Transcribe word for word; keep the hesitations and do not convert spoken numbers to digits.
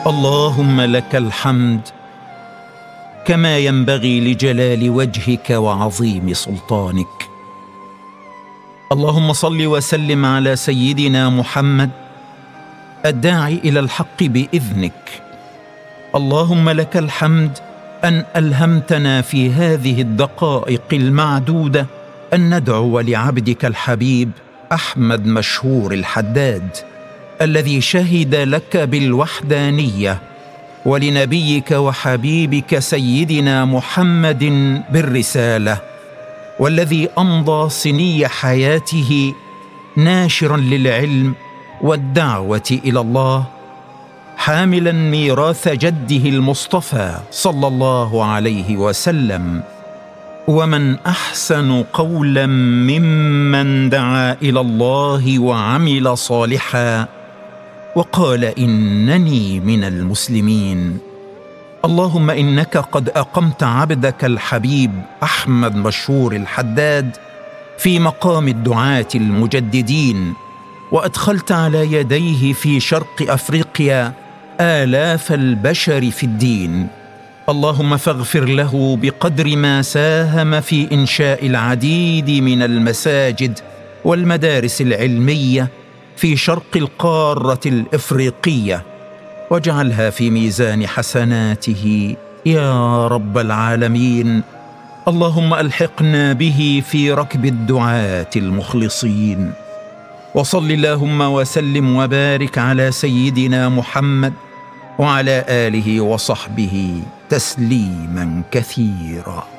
اللهم لك الحمد كما ينبغي لجلال وجهك وعظيم سلطانك. اللهم صل وسلم على سيدنا محمد الداعي إلى الحق بإذنك. اللهم لك الحمد أن ألهمتنا في هذه الدقائق المعدودة أن ندعو لعبدك الحبيب أحمد مشهور الحداد الذي شهد لك بالوحدانية، ولنبيك وحبيبك سيدنا محمد بالرسالة، والذي أمضى سني حياته ناشرا للعلم والدعوة إلى الله، حاملا ميراث جده المصطفى صلى الله عليه وسلم. ومن أحسن قولا ممن دعا إلى الله وعمل صالحا وقال إنني من المسلمين. اللهم إنك قد أقمت عبدك الحبيب أحمد مشهور الحداد في مقام الدعاة المجددين، وأدخلت على يديه في شرق أفريقيا آلاف البشر في الدين. اللهم فاغفر له بقدر ما ساهم في إنشاء العديد من المساجد والمدارس العلمية في شرق القارة الإفريقية، واجعلها في ميزان حسناته يا رب العالمين. اللهم ألحقنا به في ركب الدعاة المخلصين. وصل اللهم وسلم وبارك على سيدنا محمد وعلى آله وصحبه تسليما كثيرا.